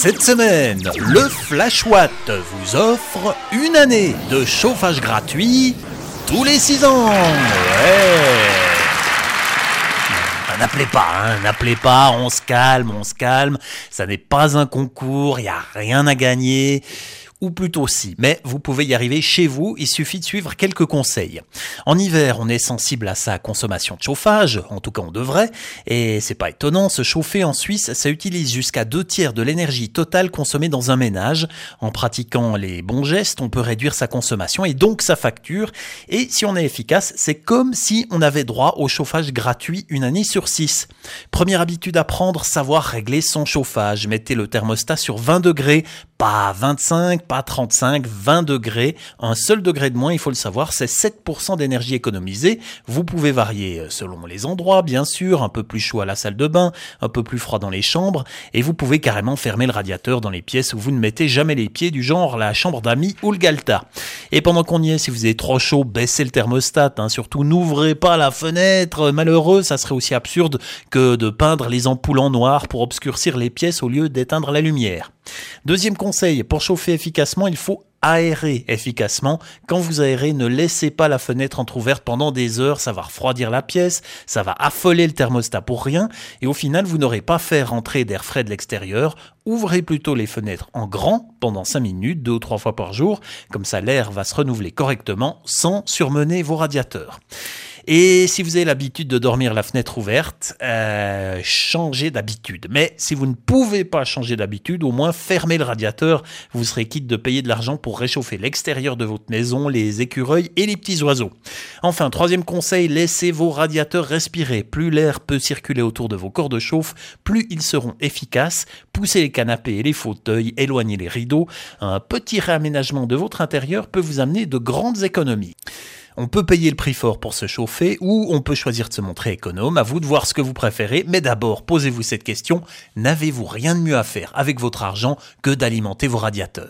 Cette semaine, le Flash Watt vous offre une année de chauffage gratuit tous les 6 ans. N'appelez pas, on se calme. Ça n'est pas un concours, il n'y a rien à gagner. Ou plutôt si, mais vous pouvez y arriver chez vous, il suffit de suivre quelques conseils. En hiver, on est sensible à sa consommation de chauffage, en tout cas on devrait, et c'est pas étonnant, se chauffer en Suisse, ça utilise jusqu'à 2/3 de l'énergie totale consommée dans un ménage. En pratiquant les bons gestes, on peut réduire sa consommation et donc sa facture, et si on est efficace, c'est comme si on avait droit au chauffage gratuit une année sur 6. Première habitude à prendre, savoir régler son chauffage. Mettez le thermostat sur 20 degrés, pas 25, pas 35, 20 degrés. Un seul degré de moins, il faut le savoir, c'est 7% d'énergie économisée. Vous pouvez varier selon les endroits, bien sûr, un peu plus chaud à la salle de bain, un peu plus froid dans les chambres, et vous pouvez carrément fermer le radiateur dans les pièces où vous ne mettez jamais les pieds, du genre la chambre d'amis ou le galetas. Et pendant qu'on y est, si vous êtes trop chaud, baissez le thermostat, surtout n'ouvrez pas la fenêtre, malheureux, ça serait aussi absurde que de peindre les ampoules en noir pour obscurcir les pièces au lieu d'éteindre la lumière. Deuxième conseil, pour chauffer efficacement, il faut aérer efficacement. Quand vous aérez, ne laissez pas la fenêtre entrouverte pendant des heures, ça va refroidir la pièce, ça va affoler le thermostat pour rien, et au final, vous n'aurez pas fait rentrer d'air frais de l'extérieur. Ouvrez plutôt les fenêtres en grand pendant 5 minutes, 2 ou 3 fois par jour, comme ça l'air va se renouveler correctement sans surmener vos radiateurs. Et si vous avez l'habitude de dormir la fenêtre ouverte, changez d'habitude. Mais si vous ne pouvez pas changer d'habitude, au moins fermez le radiateur. Vous serez quitte de payer de l'argent pour réchauffer l'extérieur de votre maison, les écureuils et les petits oiseaux. Enfin, troisième conseil, laissez vos radiateurs respirer. Plus l'air peut circuler autour de vos corps de chauffe, plus ils seront efficaces. Poussez les canapés et les fauteuils, éloignez les rideaux. Un petit réaménagement de votre intérieur peut vous amener de grandes économies. On peut payer le prix fort pour se chauffer ou on peut choisir de se montrer économe, à vous de voir ce que vous préférez, mais d'abord posez-vous cette question, n'avez-vous rien de mieux à faire avec votre argent que d'alimenter vos radiateurs ?